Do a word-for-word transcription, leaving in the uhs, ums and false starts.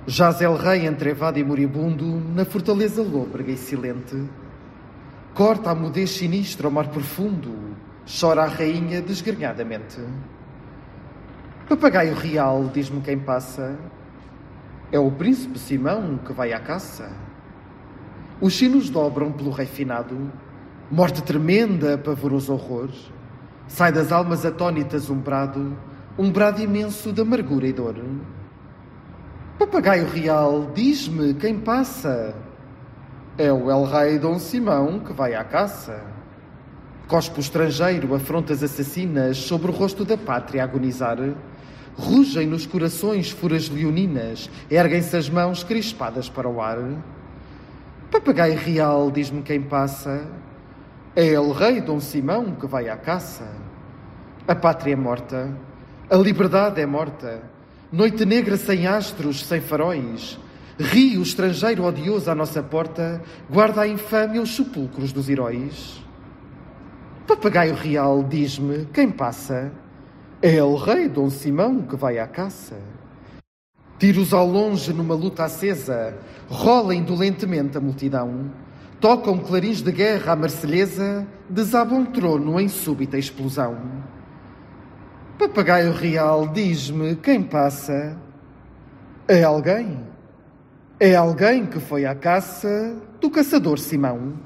Jaz el rei entrevado e moribundo na fortaleza lôbrega e silente. Corta a mudez sinistra ao mar profundo, chora a rainha desgrenhadamente. Papagaio real, diz-me quem passa, é o príncipe Simão que vai à caça. Os sinos dobram pelo rei finado, morte tremenda, pavoroso horror. Sai das almas atónitas um brado, um brado imenso de amargura e dor. Papagaio real, diz-me quem passa, é o el-rei Dom Simão que vai à caça. Cospe o estrangeiro, afrontas assassinas sobre o rosto da pátria a agonizar. Rugem nos corações furas leoninas, erguem-se as mãos crispadas para o ar. Papagaio real, diz-me quem passa, é el-rei Dom Simão que vai à caça. A pátria é morta, a liberdade é morta, noite negra sem astros, sem faróis. Rio estrangeiro odioso à nossa porta, guarda a infâmia os sepulcros dos heróis. Papagaio real, diz-me quem passa, é el-rei Dom Simão que vai à caça. Tiros ao longe numa luta acesa, rola indolentemente a multidão. Tocam clarins de guerra à marselhesa, desaba um trono em súbita explosão. Papagaio real, diz-me quem passa, é alguém? É alguém que foi à caça do caçador Simão.